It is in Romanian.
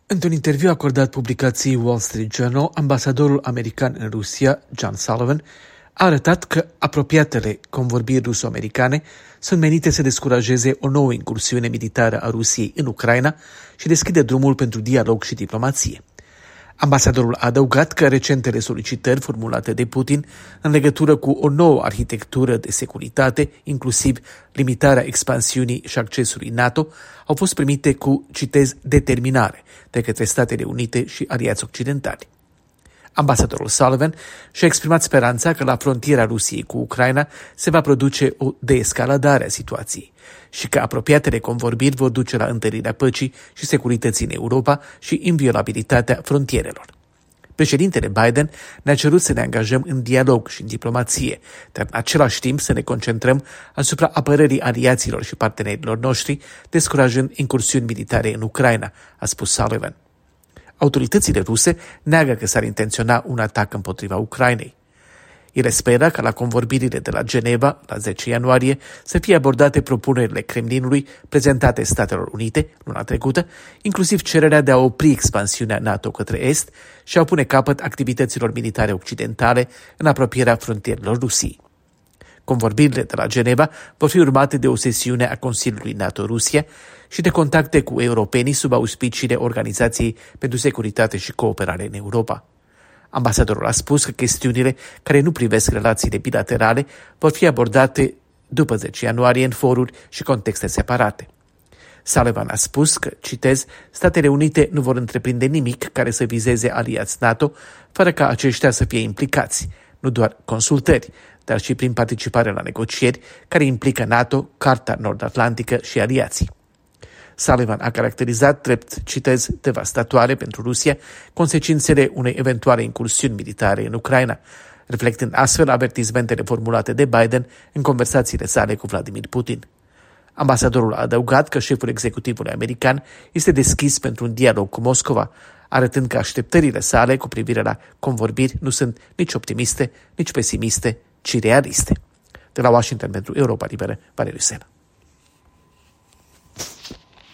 Într-un interviu acordat publicației Wall Street Journal, ambasadorul american în Rusia, John Sullivan, a arătat că apropiatele convorbiri ruso-americane sunt menite să descurajeze o nouă incursiune militară a Rusiei în Ucraina și deschide drumul pentru dialog și diplomație. Ambasadorul a adăugat că recentele solicitări formulate de Putin în legătură cu o nouă arhitectură de securitate, inclusiv limitarea expansiunii și accesului NATO, au fost primite cu, citez, determinare de către Statele Unite și aliați occidentali. Ambasadorul Sullivan și-a exprimat speranța că la frontiera Rusiei cu Ucraina se va produce o deescaladare a situației și că apropiatele convorbiri vor duce la întărirea păcii și securității în Europa și inviolabilitatea frontierelor. Președintele Biden ne-a cerut să ne angajăm în dialog și în diplomație, dar în același timp să ne concentrăm asupra apărării aliaților și partenerilor noștri, descurajând incursiuni militare în Ucraina, a spus Sullivan. Autoritățile ruse neagă că s-ar intenționa un atac împotriva Ucrainei. Ele speră ca la convorbirile de la Geneva, la 10 ianuarie, să fie abordate propunerile Kremlinului prezentate Statelor Unite luna trecută, inclusiv cererea de a opri expansiunea NATO către Est și a pune capăt activităților militare occidentale în apropierea frontierelor Rusiei. Convorbirile de la Geneva vor fi urmate de o sesiune a Consiliului NATO-Rusia și de contacte cu europenii sub auspiciile Organizației pentru Securitate și Cooperare în Europa. Ambasadorul a spus că chestiunile care nu privesc relațiile bilaterale vor fi abordate după 10 ianuarie în foruri și contexte separate. Sullivan a spus că, citez, Statele Unite nu vor întreprinde nimic care să vizeze aliați NATO fără ca aceștia să fie implicați, nu doar consultări, dar și prin participare la negocieri care implică NATO, Carta Nord-Atlantică și aliații. Sullivan a caracterizat drept, citez, devastatoare pentru Rusia consecințele unei eventuale incursiuni militare în Ucraina, reflectând astfel avertismentele formulate de Biden în conversațiile sale cu Vladimir Putin. Ambasadorul a adăugat că șeful executivului american este deschis pentru un dialog cu Moscova, arătând că așteptările sale cu privire la convorbiri nu sunt nici optimiste, nici pesimiste, ci realiste. De la Washington pentru Europa Liberă, Valeriu Sena.